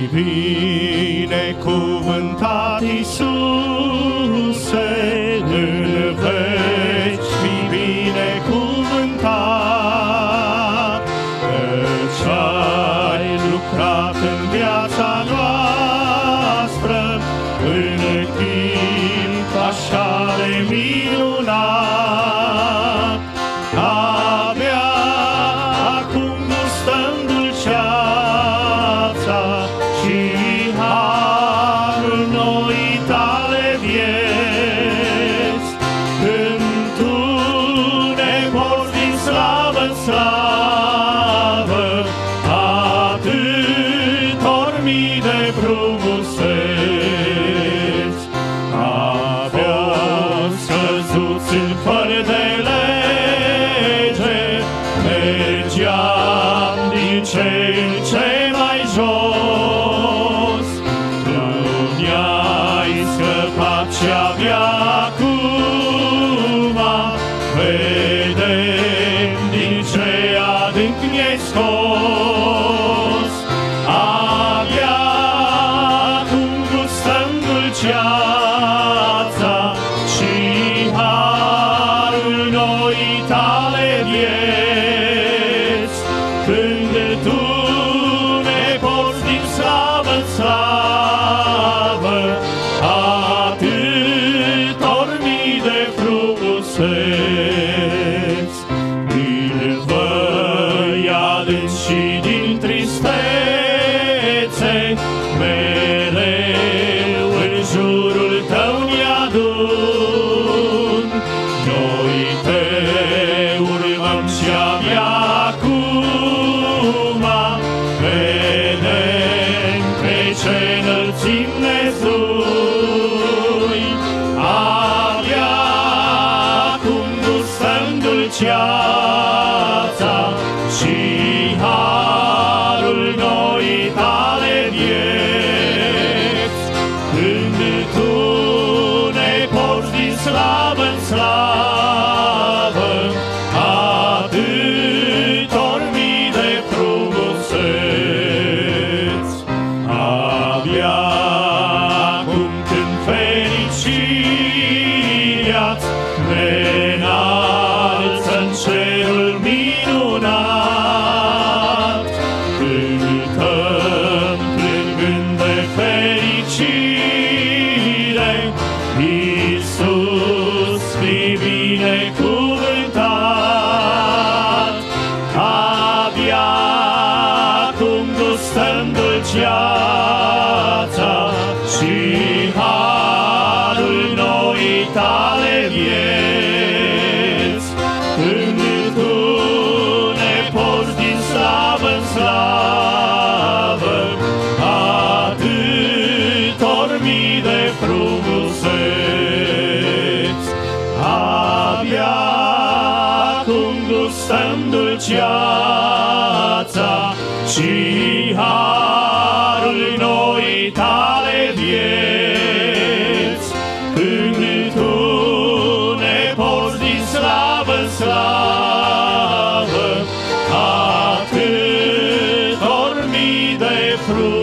binecuvântat Iisuse, în veci fi binecuvântat, căci ai lucrat în viața noastră, în timp așa de minunat. Abia acum gustăm dulceața și harul noii tale vieți, când tu ne porți din slavă în slavă, atâtor mii de frumuseți. Abia scăzuți în fără de lege, mergeam din ce în ce mai jos. Tu ne-ai scăpat și abia acum vedem din ce adânc ne-ai scos. Abia acum gustăm dulceața și harul noii tale vieți, când tu ne porți din slavă în slavă, atâtor mii de frumuseți. Din văi adânci și din tristețe, mereu în jurul tău ne-adun. Noi te urmăm și abia acum vedem pe ce înălțim ne zui. Abia acum gustăm dulceața și harul noii tale vieți, când tu ne porți din slavă în slavă, atâtor mii de frumuseți. Abia acum când fericirea-ți ne înalță în cerul minunat, cântăm plângând de fericire, Iisus fii binecuvântat. Abia acum gustăm dulceața și harul noii tale vieți, când tu ne porți din slavă în slavă, atâtor mii de frumuseți. Abia acum gustăm dulceața și harul noii tale vieți, când tu ne porți din slavă în slavă, atâtor mii de frumuseți.